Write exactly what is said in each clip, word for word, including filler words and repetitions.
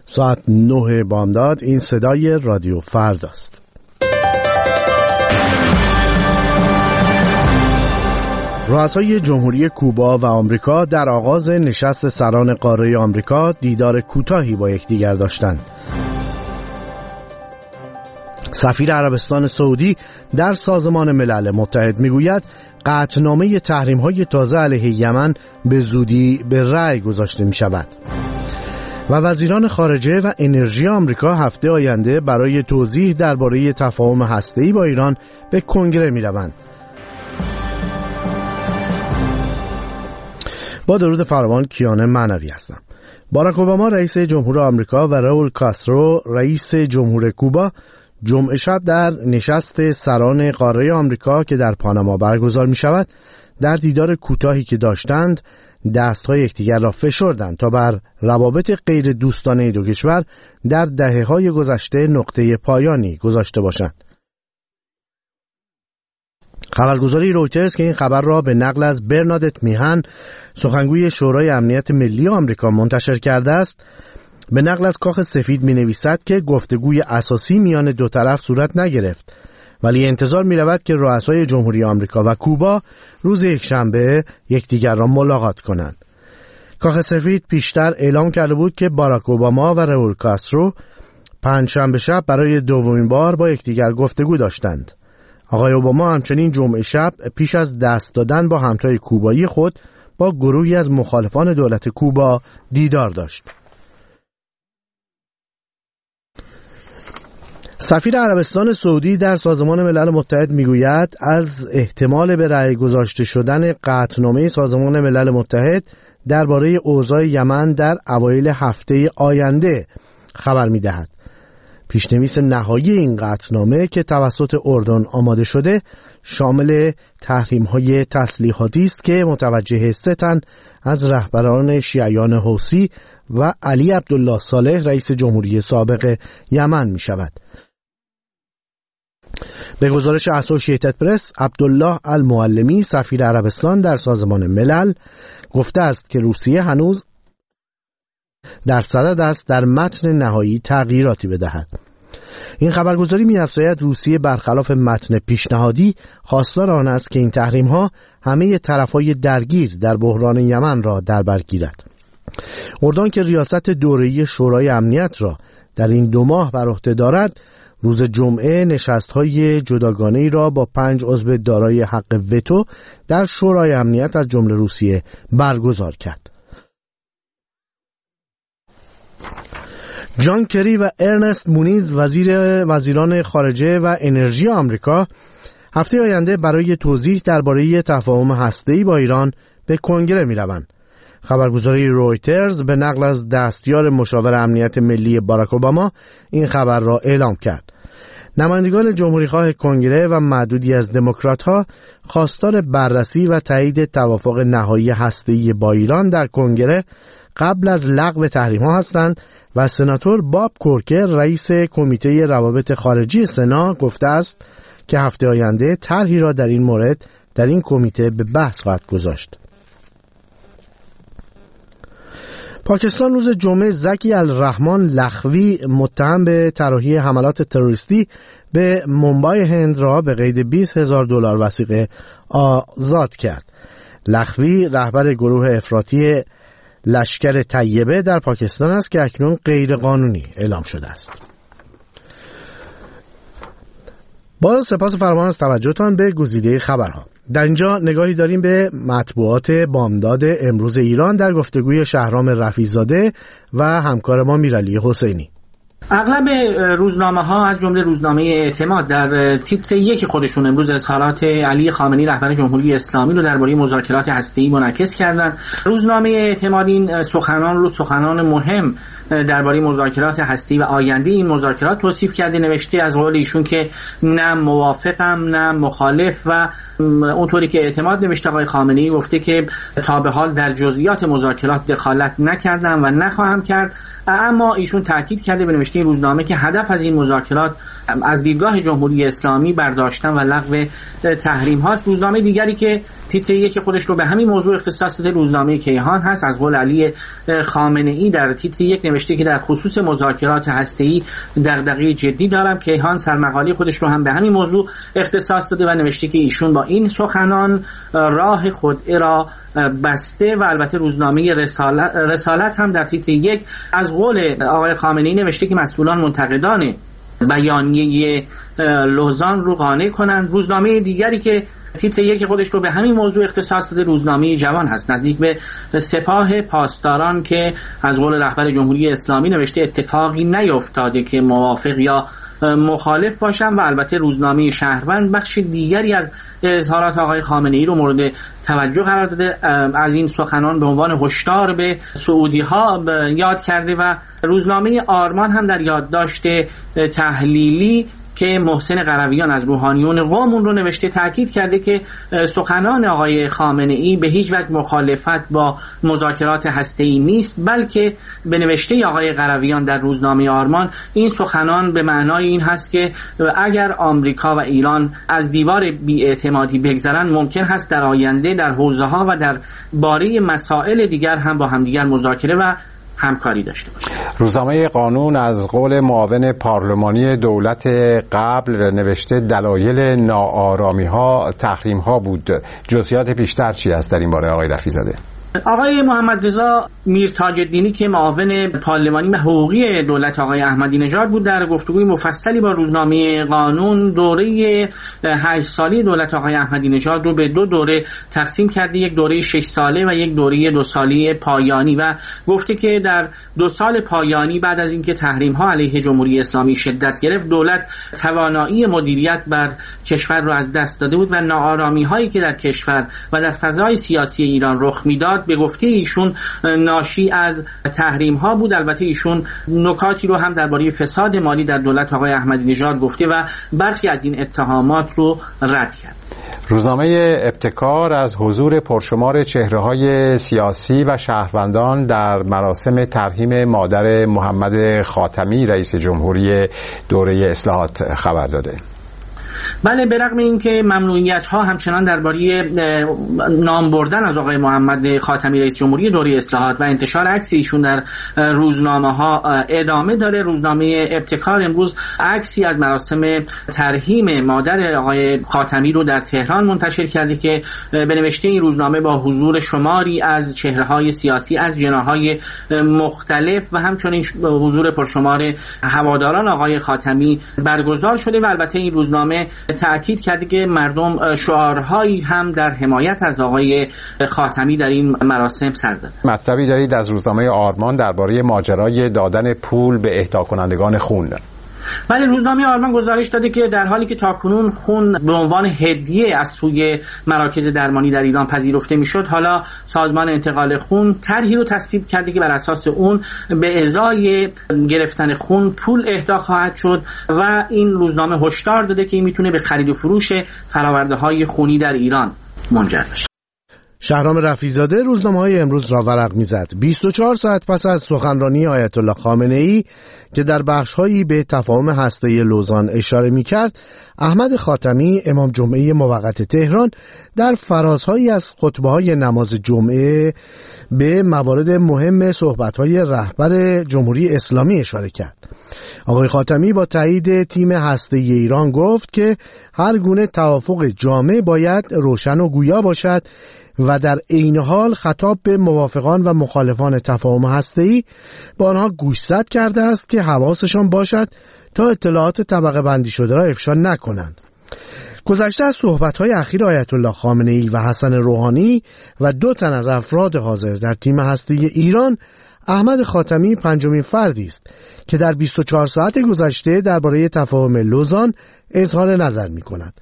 ساعت نه بامداد. این صدای رادیو فردا است. رؤسای جمهوری کوبا و آمریکا در آغاز نشست سران قاره آمریکا دیدار کوتاهی با یکدیگر داشتند. سفیر عربستان سعودی در سازمان ملل متحد میگوید قطعنامه تحریم‌های تازه علیه یمن به زودی به رأی گذاشته می شود. و وزیران خارجه و انرژی آمریکا هفته آینده برای توضیح درباره تفاهم هسته‌ای با ایران به کنگره می روند. با درود فراوان، کیان معنوی هستم. باراک اوباما رئیس جمهور آمریکا و راول کاسترو رئیس جمهور کوبا جمعه شب در نشست سران قاره آمریکا که در پاناما برگزار می شود در دیدار کوتاهی که داشتند دستهای یکدیگر را فشردند تا بر روابط غیر دوستانه دو کشور در دهه‌های گذشته نقطه پایانی گذاشته باشند. خبرگزاری رویترز که این خبر را به نقل از برنادت میهن سخنگوی شورای امنیت ملی آمریکا منتشر کرده است، به نقل از کاخ سفید می نویسد که گفتگوی اساسی میان دو طرف صورت نگرفت، ولی انتظار می رود که رؤسای جمهوری آمریکا و کوبا روز یکشنبه یکدیگر را ملاقات کنند. کاخ سفید پیشتر اعلام کرده بود که باراک اوباما و راول کاسترو پنجشنبه شب برای دومین بار با یکدیگر گفتگو داشتند. آقای اوباما همچنین جمعه شب پیش از دست دادن با همتای کوبایی خود با گروهی از مخالفان دولت کوبا دیدار داشت. سفیر عربستان سعودی در سازمان ملل متحد میگوید از احتمال به رأی گذاشته شدن قطعنامه سازمان ملل متحد درباره اوضاع یمن در اوایل هفته آینده خبر میدهد. پیشنویس نهایی این قطعنامه که توسط اردن آماده شده شامل تحریم‌های تسلیحاتی است که متوجه سه تن از رهبران شیعیان حوثی و علی عبدالله صالح رئیس جمهوری سابق یمن می شود. به گزارش اسوشییتد پرس، عبدالله المعلمی سفیر عربستان در سازمان ملل گفته است که روسیه هنوز در صدد است در متن نهایی تغییراتی بدهد. این خبرگزاری می‌افزاید روسیه برخلاف متن پیشنهادی خواستار آن است که این تحریم‌ها همه طرف‌های درگیر در بحران یمن را در بر گیرد. اردن که ریاست دوره‌ای شورای امنیت را در این دو ماه بر عهده دارد، روز جمعه نشست‌های جداگانه‌ای را با پنج عضو دارای حق وتو در شورای امنیت از جمله روسیه برگزار کرد. جان کری و ارنست مونیز وزیر وزیران خارجه و انرژی آمریکا هفته آینده برای توضیح درباره تفاهم هسته‌ای با ایران به کنگره می‌روند. خبرگزاری رویترز به نقل از دستیار مشاور امنیت ملی باراک اوباما این خبر را اعلام کرد. نمایندگان جمهوری‌خواه کنگره و معدودی از دموکرات‌ها خواستار بررسی و تایید توافق نهایی هسته‌ای با ایران در کنگره قبل از لغو تحریم‌ها هستند و سناتور باب کورکر رئیس کمیته روابط خارجی سنا گفته است که هفته آینده طرحی را در این مورد در این کمیته به بحث خواهد گذاشت. پاکستان روز جمعه زکی الرحمن لخوی متهم به طراحی حملات تروریستی به ممبای هند را به قید بیست هزار دلار وثیقه آزاد کرد. لخوی رهبر گروه افراطی لشکر طیبه در پاکستان است که اکنون غیر قانونی اعلام شده است. با سپاس فراوان از توجهتان به گزیده خبرها. در اینجا نگاهی داریم به مطبوعات بامداد امروز ایران در گفتگوی شهرام رفیع‌زاده و همکار ما میرعلی حسینی. اغلب روزنامه ها از جمله روزنامه اعتماد در تیتر یک خودشون امروز اظهارات علی خامنه‌ای رهبر جمهوری اسلامی رو درباره مذاکرات هسته‌ای منعکس کردن. روزنامه اعتماد این سخنان رو سخنان مهم درباره مذاکرات هسته‌ای و آینده این مذاکرات توصیف کرده. نوشته از قول ایشون که نه موافقم نه مخالف و اونطوری که اعتماد نوشته آقای خامنه‌ای گفته که تا به حال در جزئیات مذاکرات دخالت نکردم و نخواهم کرد، اما ایشون تاکید کرده به نوشته نوشته این روزنامه که هدف از این مذاکرات از دیدگاه جمهوری اسلامی برداشتن و لغو تحریم هاست. روزنامه دیگری که تیتر یک خودش رو به همین موضوع اختصاص داده روزنامه کیهان هست. از قول علی خامنه ای در تیتر یک نوشته که در خصوص مذاکرات هسته‌ای دغدغه جدی دارم. کیهان سرمقاله خودش رو هم به همین موضوع اختصاص داده و نوشته که ایشون با این سخنان راه خودئه را بسته و البته روزنامه رسالت, رسالت هم در تیتر یک از قول آقای خامنه ای نوشته که مسئولان منتقدان بیانیه لوزان رو قانع کنند. روزنامه دیگری که تیتر یک خودش رو به همین موضوع اختصاص داده روزنامه جوان هست، نزدیک به سپاه پاسداران که از قول رهبر جمهوری اسلامی نوشته اتفاقی نیفتاده که موافق یا مخالف باشم. و البته روزنامه شهروند بخش دیگری از اظهارات آقای خامنه ای رو مورد توجه قرار داده، از این سخنان به عنوان هشدار به سعودی ها یاد کرده. و روزنامه آرمان هم در یادداشت تحلیلی که محسن قرویان از روحانیون قوم رو نوشته تاکید کرده که سخنان آقای خامنه ای به هیچ وجه مخالفت با مذاکرات هسته‌ای نیست، بلکه به نوشته آقای قرویان در روزنامه آرمان این سخنان به معنای این هست که اگر آمریکا و ایران از دیوار بی‌اعتمادی بگذرن ممکن هست در آینده در حوزه‌ها و در باره مسائل دیگر هم با همدیگر مذاکره و همکاری داشته باشه. روزنامه قانون از قول معاون پارلمانی دولت قبل نوشته دلایل ناآرامی ها تحریم ها بود. جزئیات بیشتر چی است در این باره آقای رفیع‌زاده؟ آقای محمد رضا میرتاج الدینی که معاون پارلمانی و حقوقی دولت آقای احمدی نژاد بود در گفتگوی مفصلی با روزنامه قانون دوره هشت ساله دولت آقای احمدی نژاد رو به دو دوره تقسیم کرده، یک دوره شش ساله و یک دوره دو ساله پایانی، و گفته که در دو سال پایانی بعد از اینکه تحریم ها علیه جمهوری اسلامی شدت گرفت دولت توانایی مدیریت بر کشور رو از دست داده بود و ناآرامی هایی که در کشور و در فضای سیاسی ایران رخ میداد به گفته ایشون ناشی از تحریم ها بود. البته ایشون نکاتی رو هم درباره فساد مالی در دولت آقای احمدی نژاد گفته و برخی از این اتهامات رو رد کرد. روزنامه ابتکار از حضور پرشمار چهره‌های سیاسی و شهروندان در مراسم ترحیم مادر محمد خاتمی رئیس جمهوری دوره اصلاحات خبر داده. بله، به رغم اینکه ممنوعیت ها همچنان درباره نام بردن از آقای محمد خاتمی رئیس جمهوری دوره اصلاحات و انتشار عکس ایشون در روزنامه ها ادامه داره، روزنامه ابتکار امروز عکسی از مراسم ترحیم مادر آقای خاتمی رو در تهران منتشر کرده که به نوشته این روزنامه با حضور شماری از چهره‌های سیاسی از جناح‌های مختلف و همچنین حضور پرشمار هواداران آقای خاتمی برگزار شده. و البته این روزنامه تأکید کرده که مردم شعارهایی هم در حمایت از آقای خاتمی در این مراسم سر دادند. مطلبی دارید از روزنامه آرمان درباره ماجرای دادن پول به اهدا کنندگان خون؟ ولی روزنامه آرمان گزارش داده که در حالی که تاکنون خون به عنوان هدیه از سوی مراکز درمانی در ایران پذیرفته میشد، حالا سازمان انتقال خون طرحی رو تصویب کرده که بر اساس اون به ازای گرفتن خون پول اهدا خواهد شد و این روزنامه هشدار داده که این میتونه به خرید و فروش فرآورده‌های خونی در ایران منجر بشه. شهرام رفیع‌زاده روزنامه‌های امروز را ورق می‌زد. بیست و چهار ساعت پس از سخنرانی آیت الله خامنه‌ای که در بخش‌هایی به تفاهم هسته‌ای لوزان اشاره می‌کرد، احمد خاتمی امام جمعه موقت تهران در فرازهایی از خطبه‌های نماز جمعه به موارد مهم صحبت‌های رهبر جمهوری اسلامی اشاره کرد. آقای خاتمی با تایید تیم هسته‌ای ایران گفت که هر گونه توافق جامع باید روشن و گویا باشد و در عین حال خطاب به موافقان و مخالفان تفاهم هسته‌ای با آنها گوشزد کرده است که حواسشان باشد تا اطلاعات طبقه بندی شده را افشا نکنند. گذشته از صحبت‌های اخیر آیت الله خامنه‌ای و حسن روحانی و دو تن از افراد حاضر در تیم هسته‌ای ایران، احمد خاتمی پنجمین فردی است که در بیست و چهار ساعت گذشته درباره تفاهم لوزان اظهار نظر می‌کند.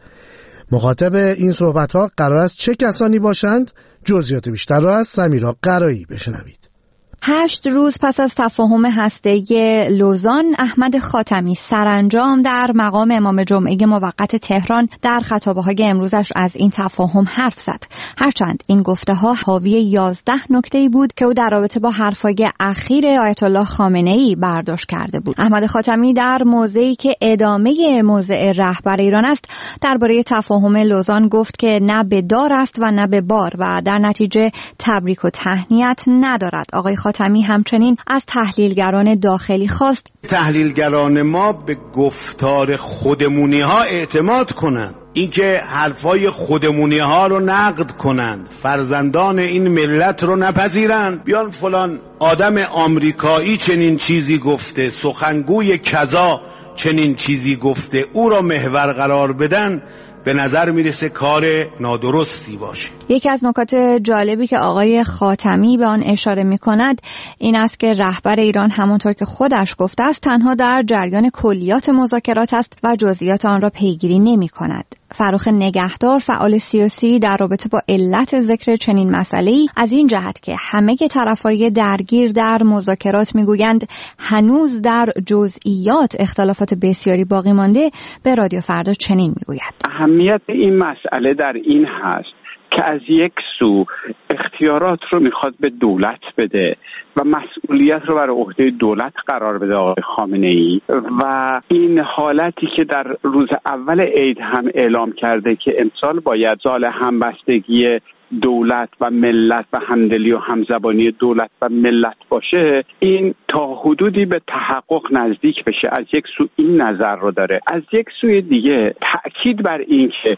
مخاطب این صحبت‌ها قرار است چه کسانی باشند؟ جزئیات بیشتر را از سمیرا قرایی بشنوید. هشت روز پس از تفاهم هسته‌ای لوزان، احمد خاتمی سرانجام در مقام امام جمعه موقت تهران در خطابه‌های امروزش از این تفاهم حرف زد. هرچند این گفته‌ها حاوی یازده نکته‌ای بود که او در رابطه با حرف‌های اخیر آیت الله خامنه‌ای برداشت کرده بود. احمد خاتمی در موضعی که ادامه موضع رهبر ایران است، درباره تفاهم لوزان گفت که نه به دار است و نه به بار و در نتیجه تبریک و تهنیت ندارد. آقای خاتمی همچنین از تحلیلگران داخلی خواست تحلیلگران ما به گفتار خودمونی ها اعتماد کنند، اینکه حرفای خودمونی ها رو نقد کنند، فرزندان این ملت رو نپذیرند، بیان فلان آدم آمریکایی چنین چیزی گفته، سخنگوی کذا چنین چیزی گفته، او را محور قرار بدن، به نظر میرسه کار نادرستی باشه. یکی از نکات جالبی که آقای خاتمی به آن اشاره میکند این است که رهبر ایران همانطور که خودش گفته است تنها در جریان کلیات مذاکرات است و جزئیات آن را پیگیری نمیکند. فروخ نگهدار، فعال سیاسی، در رابطه با علت ذکر چنین مسئله‌ای از این جهت که همه طرفای درگیر در مذاکرات میگویند هنوز در جزئیات اختلافات بسیاری باقی مانده، به رادیو فردا چنین میگوید: اهمیت این مسئله در این هست که از یک سو اختیارات رو میخواد به دولت بده و مسئولیت رو بر عهده دولت قرار بده آقای خامنه‌ای، و این حالتی که در روز اول عید هم اعلام کرده که امسال باید سال همبستگی دولت و ملت و همدلی و همزبانی دولت و ملت باشه، این تا حدودی به تحقق نزدیک بشه. از یک سو این نظر رو داره، از یک سوی دیگه تأکید بر این که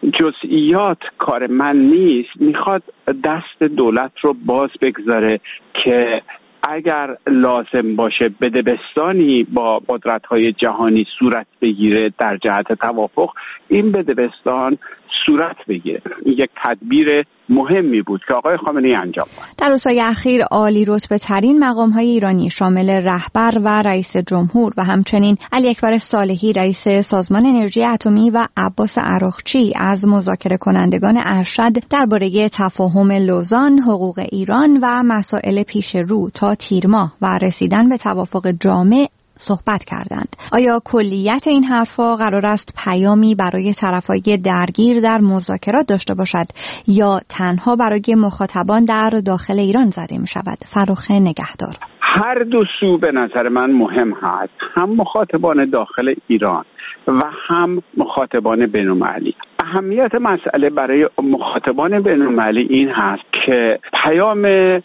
جزئیات کار من نیست، میخواد دست دولت رو باز بگذاره که اگر لازم باشه بدبستانی با قدرت‌های جهانی صورت بگیره در جهت توافق، این بدبستان صورت بگیره. این یک تدبیر مهمی بود که آقای خامنه‌ای انجام داد. در روزهای اخیر عالی رتبه ترین مقام‌های ایرانی شامل رهبر و رئیس جمهور و همچنین علی اکبر صالحی رئیس سازمان انرژی اتمی و عباس عراقچی از مذاکره کنندگان ارشد درباره تفاهم لوزان، حقوق ایران و مسائل پیش رو تا تیر ماه و رسیدن به توافق جامع صحبت کردند. آیا کلیت این حرفا قرار است پیامی برای طرفای درگیر در مذاکرات داشته باشد یا تنها برای مخاطبان در داخل ایران زده می شود؟ فروخ نگهدار: هر دو سو به نظر من مهم هست، هم مخاطبان داخل ایران و هم مخاطبان بین‌المللی. اهمیت مسئله برای مخاطبان بین‌المللی این هست که پیام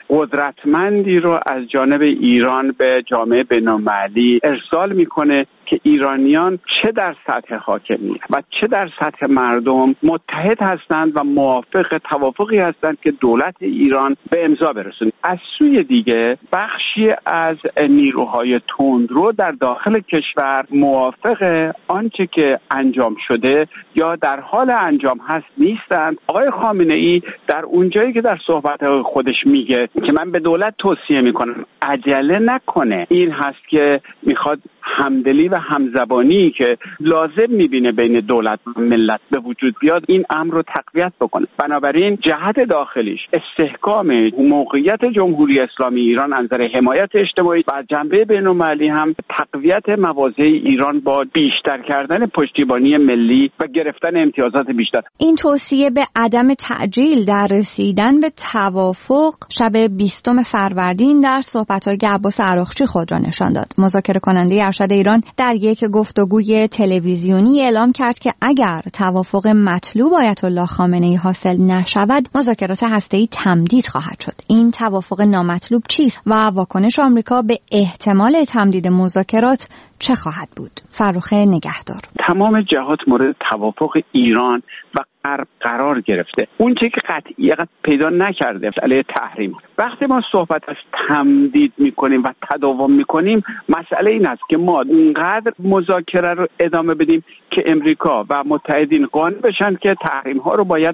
قدرتمندی رو از جانب ایران به جامعه بین‌المللی ارسال میکنه که ایرانیان چه در سطح حاکمیت و چه در سطح مردم متحد هستند و موافق توافقی هستند که دولت ایران به امضا برسونه. از سوی دیگه بخشی از نیروهای تندرو در داخل کشور موافق آنچه که انجام شده یا در حال انجام هست نیستند. آقای خامنه‌ای در اونجایی که در صحبت خودش میگه که من به دولت توصیه میکنم عجله نکنه، این هست که میخواد همدلی و همزبانی که لازم میبینه بین دولت و ملت به وجود بیاد، این امر رو تقویت بکنه. بنابراین جهت داخلیش استحکام موقعیت جمهوری اسلامی ایران از نظر حمایت اجتماعی و جنبه بین‌المللی هم تقویت مواضع ایران با بیشتر کردن پشتیبانی ملی و گرفتن امتیازات بیشتر. این توصیه به عدم تعجیل در رسیدن به توافق شب بیستم فروردین در صحبت‌های عباس عراقچی خود را نشان داد. مذاکره کننده ارشد ایران در یک گفتگوی تلویزیونی اعلام کرد که اگر توافق مطلوب آیت الله خامنه‌ای حاصل نشود، مذاکرات هسته‌ای تمدید خواهد شد. این توافق نامطلوب چیست و واکنش آمریکا به احتمال تمدید مذاکرات چه خواهد بود؟ فروخ نگهدار: تمام جهات مورد توافق ایران و غرب قرار گرفته. اون چیزی که قطعیت پیدا نکرده مسئله تحریم. وقتی ما صحبت از تمدید میکنیم و تداوم میکنیم، مسئله این است که ما اونقدر مذاکره رو ادامه بدیم که امریکا و متحدین قانع بشن که تحریم ها رو باید لغو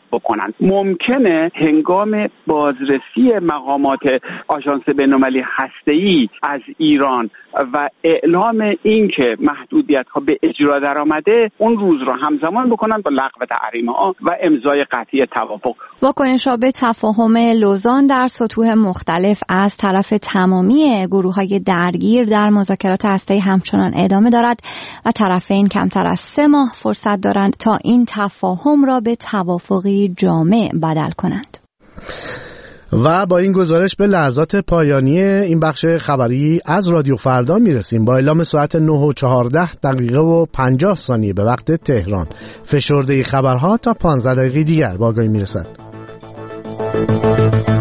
بکنند. ممکنه هنگام بازرسی مقامات آژانس بین‌المللی هسته‌ای از ایران و اعلام اینکه محدودیت‌ها به اجرا درآمده اون روز رو همزمان بکنن با لغو تحریم‌ها و امضای قطعی توافق. واکنش‌ها به تفاهم لوزان در سطوح مختلف از طرف تمامی گروه‌های درگیر در مذاکرات هسته‌ای همچنان ادامه دارد و طرفین کمتر از سه ماه فرصت دارند تا این تفاهم را به توافقی جامع بدل کنند. و با این گزارش به لحظات پایانی این بخش خبری از رادیو فردا میرسیم. با اعلام ساعت نه و چهارده دقیقه و پنجاه ثانیه به وقت تهران، فشرده خبرها تا پانزده دقیقه دیگر با آگاهی میرسد.